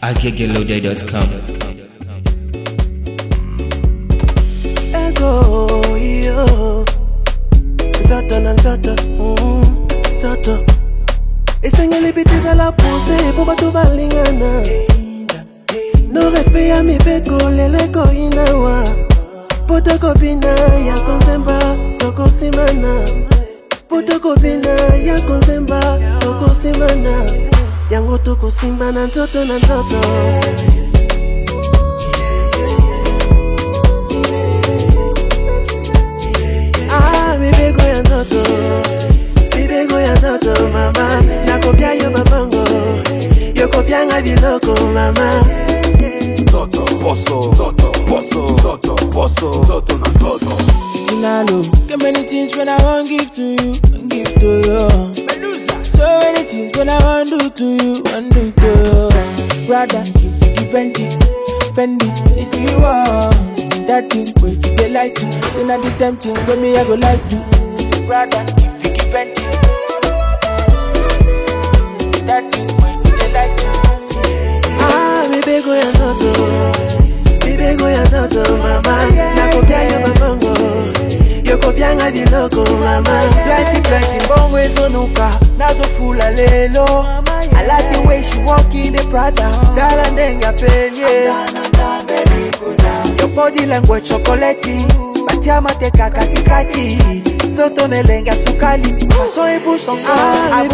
agegelode.com. Ego, yo. Zoto na zoto, zoto. Isengeli bitiza la pose, po batu balingana. No respect ya mi peko, leleko inawa. Poto kopina ya konsemba, toko simana. Poto kopina ya konsemba, toko simana. Yango toko simba na nzoto na nzoto. Bibego ya nzoto mama. Nakopia yo mabango, yo kopia nga biloko mama. Zoto, poso, zoto, poso, zoto, poso, zoto na zoto. Nalo, get many things when I want give to you, give to you. So many things when I want do to you, want do to you. Rather give Fendi, if you want that thing where you they like to. Say not the same thing when me I go like to. Rather give Fendi, that thing where you they like to. Bibego ya nzoto mama. Nakopia yo mabango, yo kopia nga biloko mama. Plenty bongo ezonuka, nazo fula lelo. I like the way she walk in the Prada. Dala ndenga penye. Your body language chocolate. Batia mateka katikati. Zoto nelenga sukali. Faso ebu songa.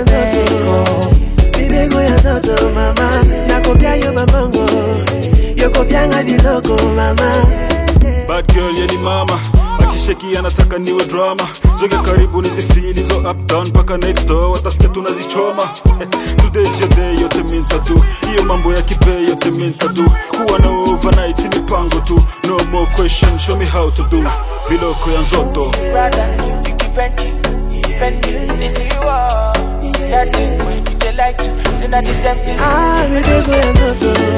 Bibego ya nzoto mama. Nakopia yo mabango, yo kopia nga biloko mama. Bad girl yeni mama, akisheki anataka niwe drama. Joge karibu nizifili zo up down paka next door. Watasikia tunazichoma. Today's your day, yote minta tu. Iyo mambo ya kipe yote minta tu. Kuwa na overnight mipango tu. No more question, show me how to do. Biloko ya nzoto. Brother, you keep Fendi, if you are that thing when you they like to. Say not the same thing. Bibego ya nzoto.